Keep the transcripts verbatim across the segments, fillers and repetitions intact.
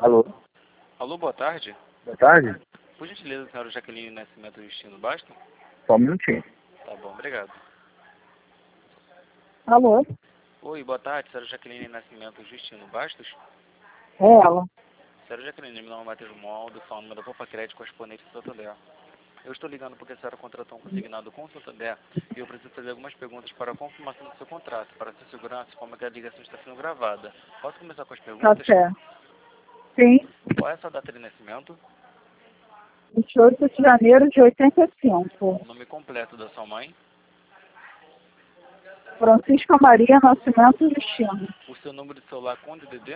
Alô? Alô, boa tarde. Boa tarde? Por gentileza, senhora Jaqueline Nascimento Justino Bastos? Só um minutinho. Tá bom, obrigado. Alô? Oi, boa tarde, senhora Jaqueline Nascimento Justino Bastos? É ela. Senhora Jaqueline, meu nome é Matheus Moldo, sou nome da Copa Crédito Correspondente do Santander. Eu estou ligando porque a senhora contratou um consignado com o Santander e eu preciso fazer algumas perguntas para a confirmação do seu contrato, para a sua segurança, como é que a ligação está sendo gravada. Posso começar com as Tá perguntas? certo. Sim. Qual é a sua data de nascimento? vinte e oito de janeiro de oitenta e cinco. O nome completo da sua mãe? Francisca Maria Nascimento Justino. O seu número de celular com D D D?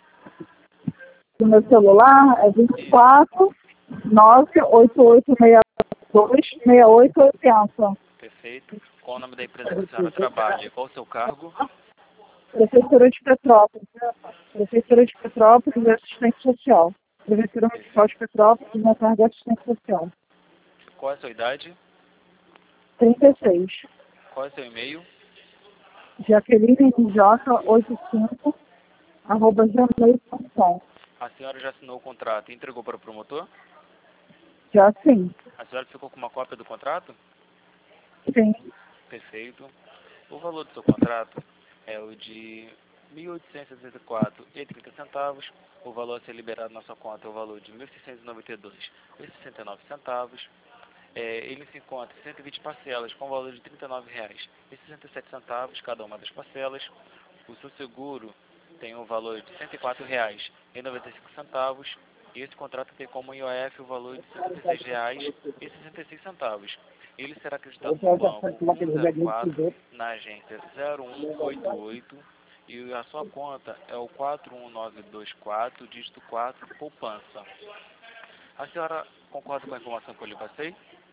O meu celular é vinte e quatro, nove oito oito seis dois, seis oito oito zero. Perfeito. Qual o nome da empresa que a senhora trabalha? Qual o seu cargo? Prefeitura de Petrópolis. Prefeitura de Petrópolis e assistente social. Prefeitura Municipal de Petrópolis e minha carga de assistente social. Qual é a sua idade? trinta e seis. Qual é o seu e-mail? Jaqueline M J oitenta e cinco, arroba gmail ponto com. A senhora já assinou o contrato e entregou para o promotor? Já sim. A senhora ficou com uma cópia do contrato? Sim. Perfeito. O valor do seu contrato é o de mil oitocentos e sessenta e quatro reais e trinta centavos. O valor a ser liberado na sua conta é o valor de mil seiscentos e noventa e dois reais e sessenta e nove centavos. É, ele se encontra em cento e vinte parcelas com o valor de trinta e nove reais e sessenta e sete centavos cada uma das parcelas. O seu seguro tem o valor de cento e quatro reais e noventa e cinco centavos. E esse contrato tem como I O F o valor de setenta e seis reais e sessenta e seis centavos. Ele será acreditado no banco um zero quatro, na agência zero um oito oito e a sua conta é o quatro um nove dois quatro, dígito quatro, poupança. A senhora concorda com a informação que eu lhe passei?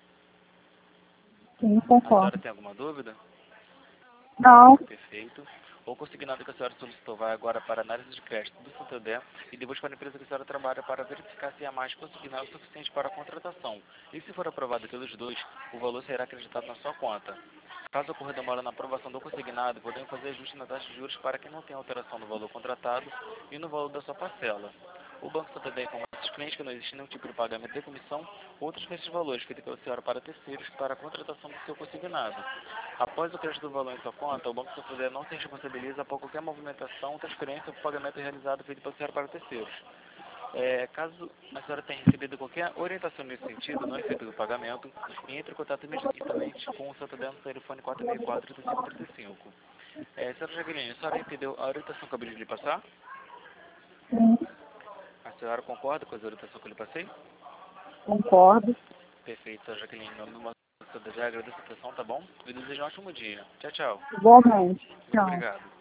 Sim, A concordo. senhora tem alguma dúvida? Não. Perfeito. O consignado que a senhora solicitou vai agora para a análise de crédito do Santander e depois para a empresa que a senhora trabalha para verificar se há mais consignado o suficiente para a contratação. E se for aprovado pelos dois, o valor será acreditado na sua conta. Caso ocorra demora na aprovação do consignado, podemos fazer ajuste na taxa de juros para que não tenha alteração no valor contratado e no valor da sua parcela. O Banco Santander informa aos clientes que não existe nenhum tipo de pagamento de comissão ou outros desses valores feitos pela senhora para terceiros para a contratação do seu consignado. Após o crédito do valor em sua conta, o Banco Santander não se responsabiliza por qualquer movimentação, transferência ou pagamento realizado feito pela senhora para terceiros. É, caso a senhora tenha recebido qualquer orientação nesse sentido, não é feito o pagamento, entre em contato imediatamente com o Santander no telefone quatro seis quatro, três cinco três cinco. É, senhora Jaqueline, a senhora entendeu a orientação que eu acabei de lhe passar? Sim, A senhora concorda com a orientação que eu lhe passei? concordo. Perfeito, senhora Jaqueline. Em nome do Banco Santander, agradeço a atenção, tá bom? E desejo um ótimo dia. Tchau, tchau. Igualmente. Muito Tchau. obrigado.